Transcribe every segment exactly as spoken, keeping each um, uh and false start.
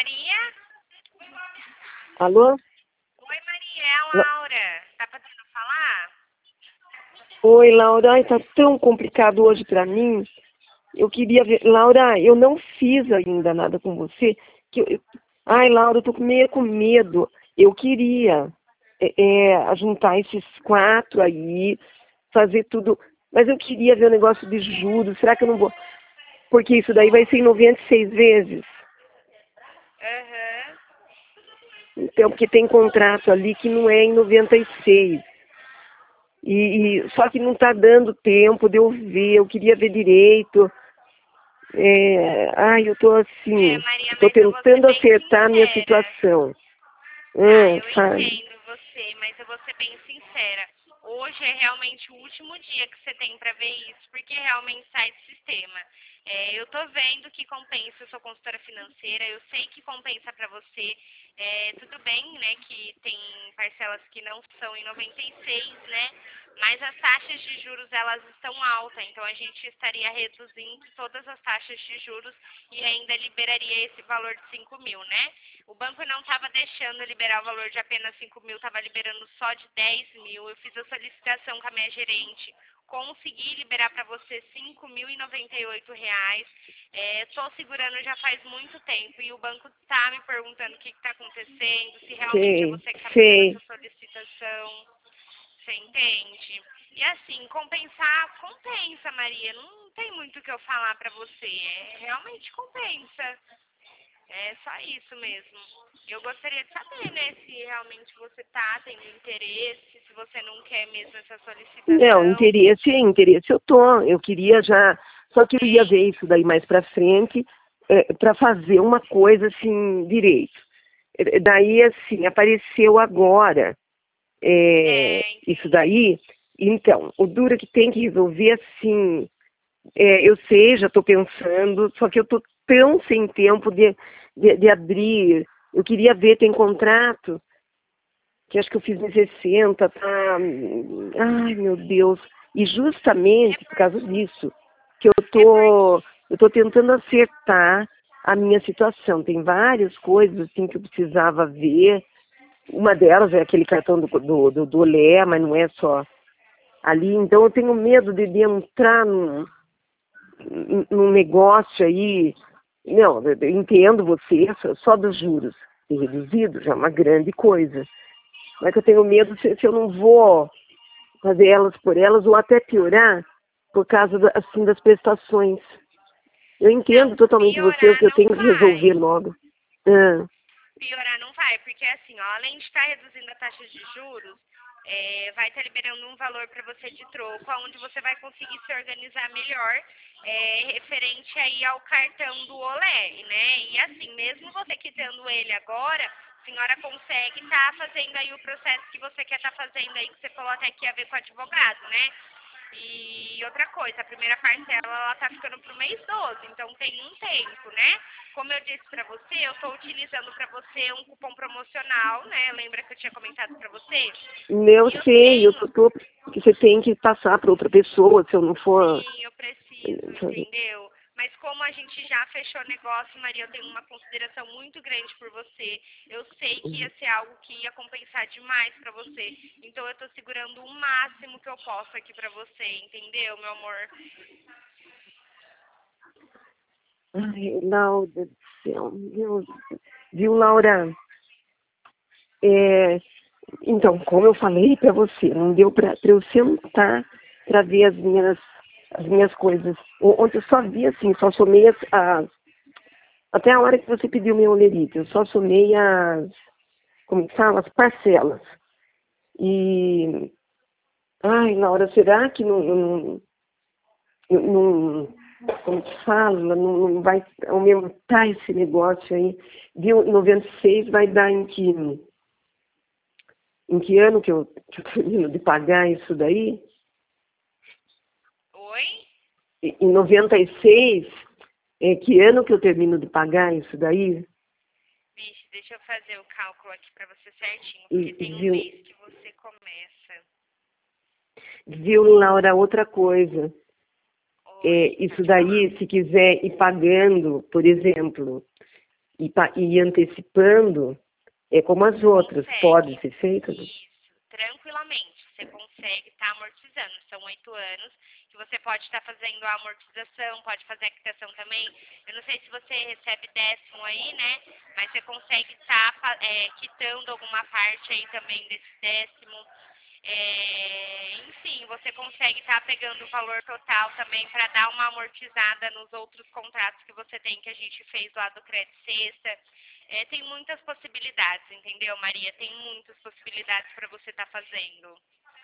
Maria? Alô? Oi, Maria, é a Laura. Tá podendo falar? Oi, Laura. Ai, tá tão complicado hoje pra mim. Eu queria ver... Laura, eu não fiz ainda nada com você. Que eu... eu- Ai, Laura, eu tô meio com medo. Eu queria é, é, juntar esses quatro aí, fazer tudo. Mas eu queria ver o negócio de juros. Será que eu não vou... Porque isso daí vai ser em noventa e seis vezes. Aham. Então, porque tem contrato ali que não é em noventa e seis. E, e- só que não está dando tempo de eu ver, eu queria ver direito. É, ai, eu estou É, assim, Maria, estou mas eu vou ser tentando bem acertar a minha sincera. situação. Tá, Hum, eu sabe? entendo você, mas eu vou ser bem sincera. Hoje é realmente o último dia que você tem para ver isso, porque realmente sai do sistema. É, eu tô vendo que compensa, eu sou consultora financeira, eu sei que compensa para você. É, tudo bem, né, que tem parcelas que não são em noventa e seis, né? Mas as taxas de juros, elas estão altas, então a gente estaria reduzindo todas as taxas de juros e ainda liberaria esse valor de cinco mil, né? O banco não estava deixando liberar o valor de apenas cinco mil, estava liberando só de dez mil. Eu fiz a solicitação com a minha gerente, consegui liberar para você cinco mil e noventa e oito reais. Estou segurando já faz muito tempo e o banco está me perguntando o que está acontecendo, se realmente é Sei, você que está fazendo sei. essa solicitação. Você entende? E assim, compensar, compensa, Maria. Não tem muito o que eu falar para você. É, realmente compensa. É só isso mesmo. Eu gostaria de saber, né, se realmente você tá tendo interesse, se você não quer mesmo essa Não, solicitação. interesse, interesse eu tô. Eu queria já, só que eu ia Tem. ver isso daí mais pra frente, para fazer uma coisa assim direito. É, daí assim, apareceu agora. É, É, isso entendi. daí, então, o duro é que tem que resolver assim, é, eu sei, já estou pensando, só que eu estou tão sem tempo de, de, de abrir, eu queria ver, tem contrato, que acho que eu fiz em sessenta, tá, ai meu Deus, e É justamente por por, causa disso, que eu é porque. tô, eu tô tentando acertar a minha situação, tem várias coisas assim que eu precisava ver, uma delas é aquele cartão do, do, do, do Olé, mas não é só ali. Então eu tenho medo de, de entrar num, num negócio aí. Não, eu entendo você, só só dos juros ter reduzido já é uma grande coisa. Mas eu tenho medo se, se eu não vou fazer elas por elas ou até piorar por causa da, assim, das prestações. Eu entendo Não, totalmente você, o piorar que eu não tenho que resolver vai. logo. Ah, Piorar não vai, porque assim, ó, além de estar reduzindo a taxa de juros, é, vai estar liberando um valor para você de troco, onde você vai conseguir se organizar melhor, é, referente aí ao cartão do Olé, né? E assim, mesmo você quitando ele agora, a senhora consegue estar fazendo aí o processo que você quer estar fazendo aí, que você falou até que ia ver com o advogado, né? E outra coisa, a primeira parcela ela tá ficando pro mês doze, então tem um tempo, né? Como eu disse pra você, eu tô utilizando pra você um cupom promocional, né? Lembra que eu tinha comentado pra você? eu E eu sei, eu tenho, tô, tô, que você tem que passar para outra pessoa, se eu não for. sim, eu preciso, entendeu? Mas como a gente já fechou negócio, Maria, eu tenho uma consideração muito grande por você. Eu sei que ia ser algo que ia compensar demais pra você. Então eu tô segurando o máximo que eu posso aqui pra você, entendeu, meu amor? Ai, Laura do céu, Deus. Viu, Laura? É, então, como eu falei para você, não deu para eu sentar para ver as minhas, as minhas coisas. O- Ontem eu só vi assim, só somei as, as- até a hora que você pediu meu olerite, eu só somei as, como que fala, as parcelas. E, ai, Laura, será que não, não, não como que fala, não, não vai aumentar esse negócio aí? Viu, noventa e seis vai dar em que, em que ano que eu, que eu termino de pagar isso daí? Oi? Em noventa e seis, é, que ano que eu termino de pagar isso daí? Vixe, deixa eu fazer o cálculo aqui pra você certinho, porque E tem um viu, mês que você começa. viu, Laura, outra coisa. Oi, É, isso pode falar. daí, se quiser ir pagando, por exemplo, e, pa- e antecipando, é como as outras, Consegue. pode ser feito? Isso, tranquilamente. Você consegue estar amortizando. São oito anos que você pode estar fazendo a amortização, pode fazer a quitação também. Eu não sei se você recebe décimo aí, né? Mas você consegue estar fa- é, quitando alguma parte aí também desse décimo. É, enfim, você consegue estar pegando o valor total também para dar uma amortizada nos outros contratos que você tem, que a gente fez lá do Crédito Sexta. É, tem muitas possibilidades, entendeu, Maria? Tem muitas possibilidades para você estar fazendo.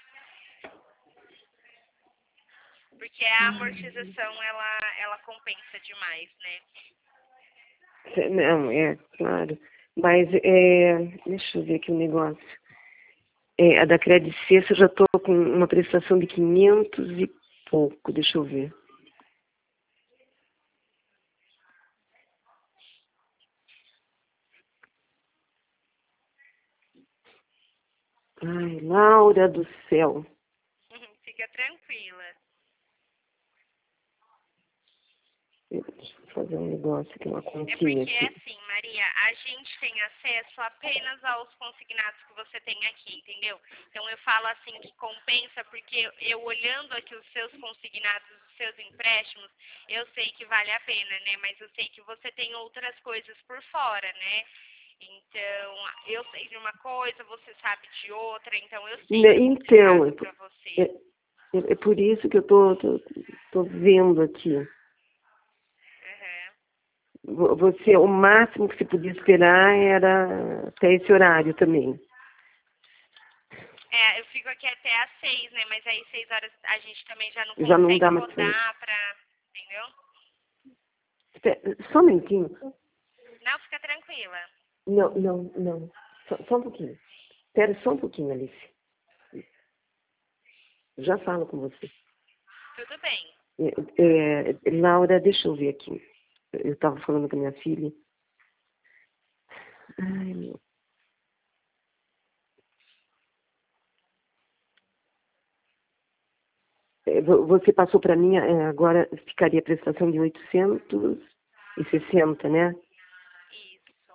Porque a amortização, ela, ela compensa demais, né? É, não, é, claro. Mas, é, deixa eu ver aqui o negócio. É, a da Credit Sexta eu já estou com uma prestação de quinhentos e pouco, deixa eu ver. Ai, Laura do céu. Fica tranquila. Deixa eu fazer um negócio aqui, uma É continha porque é aqui. assim, Maria, a gente tem acesso apenas aos consignados que você tem aqui, entendeu? Então eu falo assim que compensa porque eu olhando aqui os seus consignados, os seus empréstimos, eu sei que vale a pena, né? Mas eu sei que você tem outras coisas por fora, né? Então, eu sei de uma coisa, você sabe de outra, então eu sei que Né, é então, é complicado por, para você. é, é- é por isso que eu tô, tô, tô vendo aqui. Uhum. Vo- Você, o máximo que você podia esperar era até esse horário também. É, eu fico aqui até às seis, né? Mas aí seis horas a gente também já não Já não consegue dá mais pra ir. rodar pra. Entendeu? Espera, só um minutinho. Não, fica tranquila. Não, não, não. Só, só um pouquinho. Espera só um pouquinho, Alice. Já falo com você. Tudo bem. É, é, Laura, deixa eu ver aqui. Eu estava falando com a minha filha. Ai, meu. É, vo- Você passou para mim, é, agora ficaria a prestação de oitocentos e sessenta, né? Isso.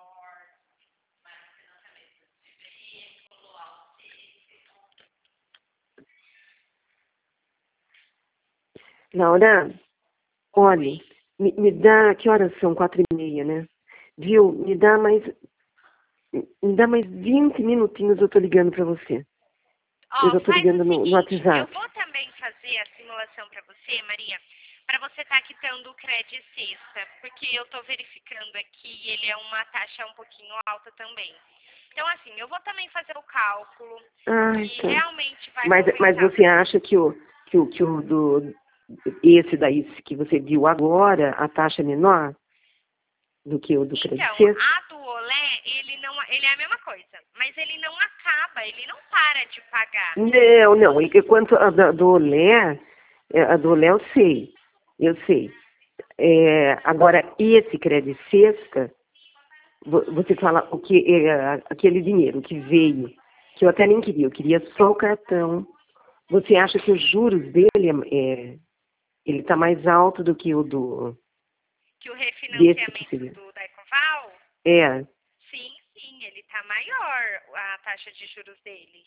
Laura, olha, Oi. me, me dá, que horas são? Quatro e meia, né? Viu? Me dá mais, me dá mais vinte minutinhos, eu tô ligando para você. Eu Ó, já tô faz o ligando no, no seguinte, eu WhatsApp. vou também fazer a simulação para você, Maria, para você estar quitando o crédito sexta, porque eu tô verificando aqui, ele é uma taxa um pouquinho alta também. Então, assim, eu vou também fazer o cálculo Ah, que então. realmente vai Mas, mas compensar você para acha que o, que o, que o do, esse daí que você viu agora, a taxa é menor do que o do Credit Então, Suisse? a do Olé, ele não, ele é a mesma coisa, mas ele não acaba, ele não para de pagar. Não, não. E que quanto a da- do Olé, é, a do Olé eu sei. Eu sei. É, agora, esse Credit Sexta, vo- você fala o que, é, aquele dinheiro que veio, que eu até nem queria, eu queria só o cartão. Você acha que os juros dele é, ele está mais alto do que o do Que o desse que refinanciamento seria? do da Ecoval, É, sim, sim, ele tá maior, a taxa de juros dele.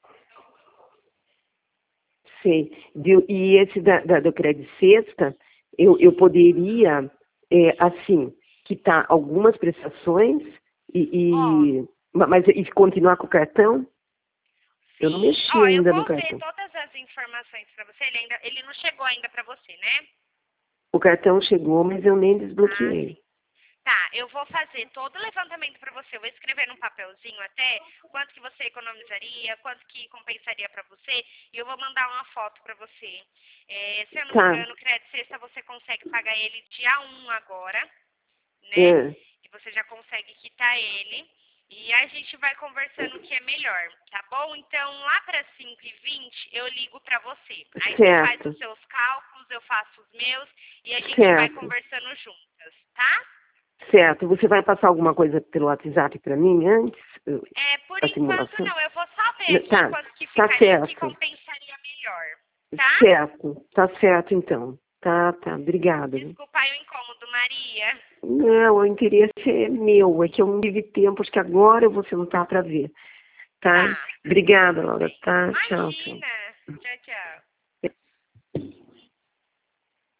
sei. Viu? E esse da, da- do Credit Sexta, eu, eu poderia, é, assim, quitar algumas prestações Ó, e, e, ma- mas e continuar com o cartão? Eu não sim, mexi ó, eu ainda no vou ver cartão. todas as informações pra você, ele ainda, ele não chegou ainda pra você, né? O cartão chegou, mas eu nem Ah, sim. desbloqueei. Tá, eu vou fazer todo o levantamento para você. Eu vou escrever num papelzinho até quanto que você economizaria, quanto que compensaria para você, e eu vou mandar uma foto para você. É, se eu não me Tá. engano, o crédito sexta você consegue pagar ele dia um agora, né? É, E você já consegue quitar ele. E a gente vai conversando o que é melhor, tá bom? Então, lá para cinco e vinte, eu ligo para você. Aí você faz certo, os seus cálculos, eu faço os meus, e a gente vai certo, conversando juntas, tá? certo. Você vai passar alguma coisa pelo WhatsApp para mim antes? Eu- É, por A enquanto simulação? não. Eu vou só ver N- aqui Tá, quanto que tá ficaria, que certo. compensaria melhor, tá? Certo, tá certo então. Tá, tá. Obrigada. Desculpa aí o incômodo, Maria. Maria. Não, o interesse é meu, é que eu não tive tempo, acho que agora eu vou sentar para ver, tá? Tá. Obrigada, Laura, tá? Tchau, tchau. Imagina. Tchau, tchau.